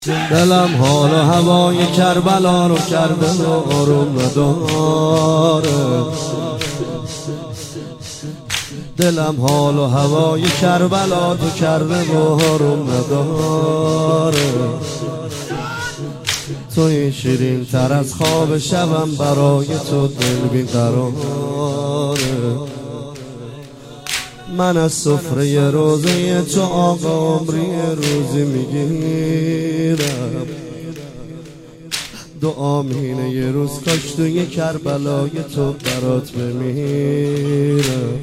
دلم حال و هوای کربلا رو کرده و آروم نداره. دلم حال و هوای کربلا تو کرده و آروم نداره. توی شیرین تر از خواب شبم برای تو دل بی‌قراره. من از سفره روزه تو آقا عمری روزی میگیرم. دعا مینه یه روز کاش توی کربلای تو برات بمیرم.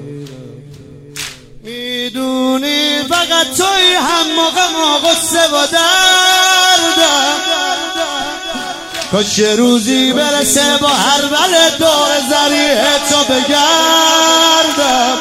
میدونی فقط توی هم موقع ما غصه و دردم. کاش یه روزی برسه با هر بله دور زریح تو بگردم.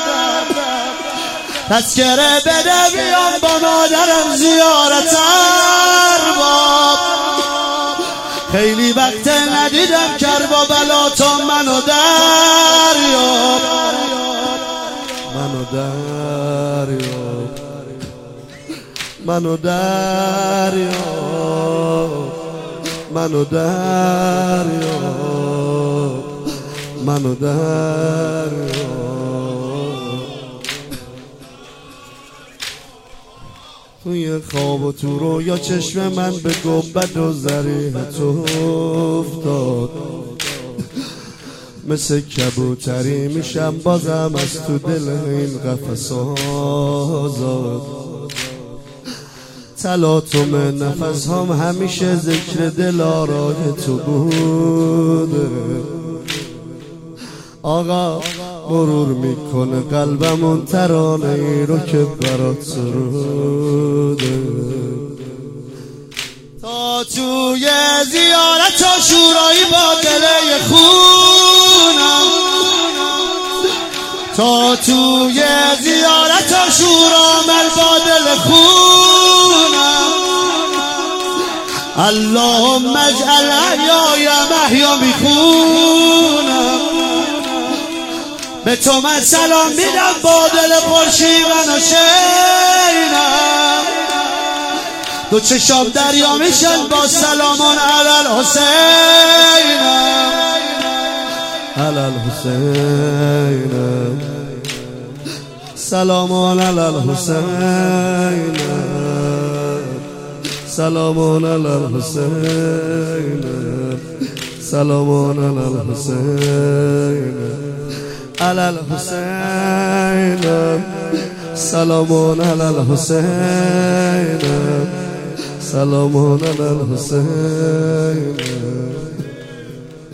تذکره بده بیام با مادرم زیارت ارباب. خیلی وقت ندیدم کربلا تا منو دریاب. منو دریاب. منو دریاب. منو دریاب. منو دریاب. توی خواب و تو رویا چشم من به گنبد و ضریح تو افتاد. مثل کبوتری میشم بازم از تو دل این قفس آزاد. تلاطم نفس هم همیشه ذکر دلارای تو بوده. آقا مرور میکنه قلبمون ترانه ای رو که برات سروده. تا توی زیارت و شورایی با دل خونم. تا توی زیارت و شورامل با دل خونم. اللهم اجعل احیای محیا میخونم. به تو من سلام میدم با دل پرشیون و شینم. دو چشام دریا میشن با سلامون علی الحسینم. علی الحسینم. سلامون علی الحسینم. سلامون علی الحسینم. سلامون علی الحسینم. علی الحسینم. سلامون علی الحسینم. سلامون علی الحسینم.